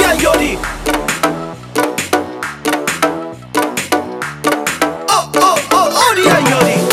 آریا یاری آریا یاری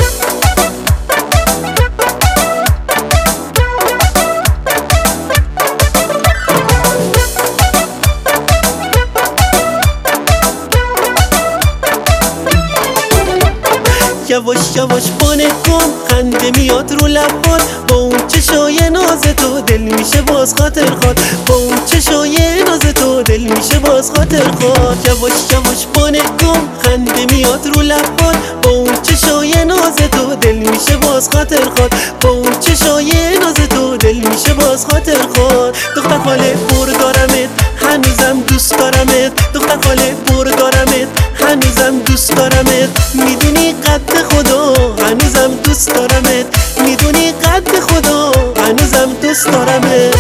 یواش یواش بانه کن خنده میاد رو لبات، با اون چشای ناز تو دل میشه باز خاطر خواد، با اون چشای ناز تو دل میشه باز خاطر خواد. یواش یواش بانه کن خنده میاد رو لبات، با اون چشای ناز تو دل میشه باز خاطر خواد، با اون چشای ناز تو دل میشه باز خاطر خواد. دختر خاله بردارمت هنوزم دوست دارمت، دختر خاله بردارمت هنوزم دوست دارمت، میدونی قد خدا هنوزم دوست دارمت، میدونی قد خدا هنوزم دوست دارمت.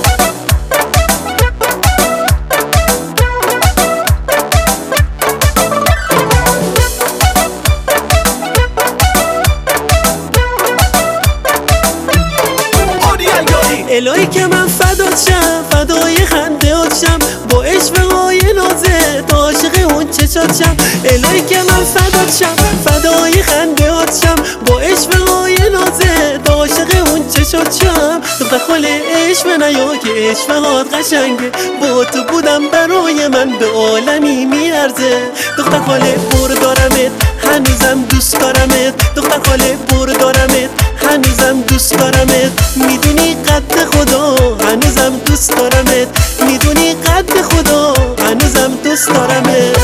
الهی که من فدات شم، فدای خندهات شم، با عشقهای نازت عاشق اون چشات شم. الهی که من فدات شم، فدای خندهات شم، با عشقهای نازت عاشق اون چشات شم. دختر خاله عشق نیا که عشقهات قشنگه، با تو بودم برای من به عالمی میارزه. دختر خاله بردارمت هنوزم دوست دارمت، دختر خاله بردارمت هنوزم دوست دارمت، میدونی قد خدا هنوزم دوست دارمت، میدونی قد خدا هنوزم دوست دارمت.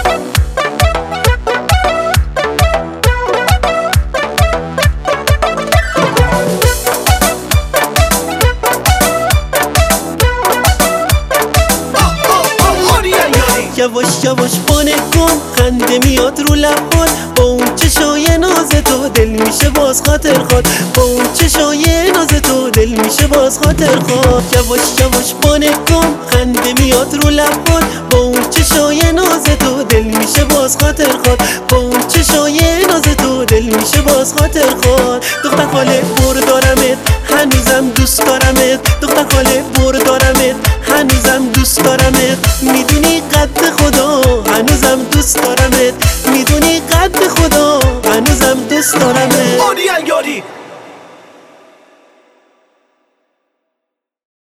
یواش یواش بانه کن خنده میاد رو لبات، با اون چشای ناز تو دل میشه باز خاطر خواد، با اون چشای ناز تو دل میشه باز خاطر خواد. یواش یواش بانه کن خنده میاد رو لبات، با اون چشای ناز تو دل میشه باز خاطر خواد، با اون چشای ناز تو دل میشه باز خاطر خواد. دختر خاله بردارمت هنوزم دوست دارمت، دختر خاله